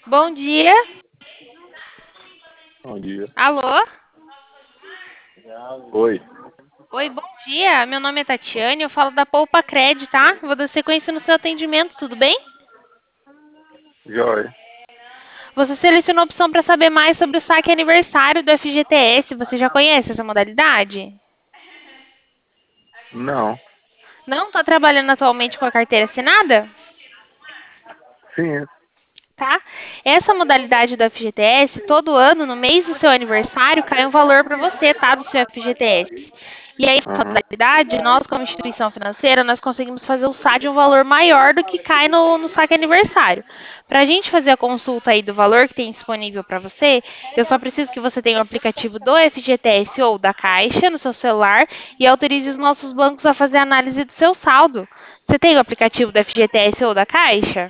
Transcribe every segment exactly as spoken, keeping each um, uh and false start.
Bom dia. Bom dia. Alô? Oi. Oi, bom dia. Meu nome é Tatiane, eu falo da Poupa Cred, tá? Vou dar sequência no seu atendimento, tudo bem? Joia. Você selecionou a opção para saber mais sobre o saque aniversário do F G T S. Você já conhece essa modalidade? Não. Não está trabalhando atualmente com a carteira assinada? Sim. Tá? Essa modalidade do F G T S, todo ano, no mês do seu aniversário, cai um valor para você, tá? Do seu F G T S. E aí, nessa Aham. modalidade, nós, como instituição financeira, nós conseguimos fazer o S A de um valor maior do que cai no, no saque aniversário. Para a gente fazer a consulta aí do valor que tem disponível para você, eu só preciso que você tenha o aplicativo do F G T S ou da Caixa no seu celular e autorize os nossos bancos a fazer a análise do seu saldo. Você tem o aplicativo do F G T S ou da Caixa?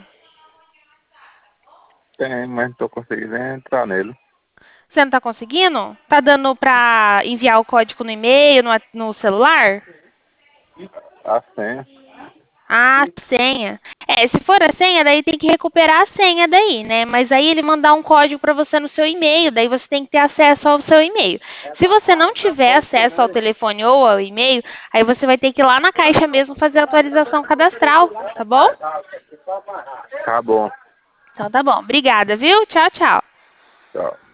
Tem, mas não tô conseguindo entrar nele. Você não está conseguindo? Tá dando para enviar o código no e-mail, no, no celular? A senha. Ah, senha. É, se for a senha, daí tem que recuperar a senha daí, né? Mas aí ele mandar um código para você no seu e-mail, daí você tem que ter acesso ao seu e-mail. Se você não tiver acesso ao telefone ou ao e-mail, aí você vai ter que ir lá na caixa mesmo fazer a atualização cadastral, tá bom? Tá bom. Então tá bom. Obrigada, viu? Tchau, tchau. Tchau.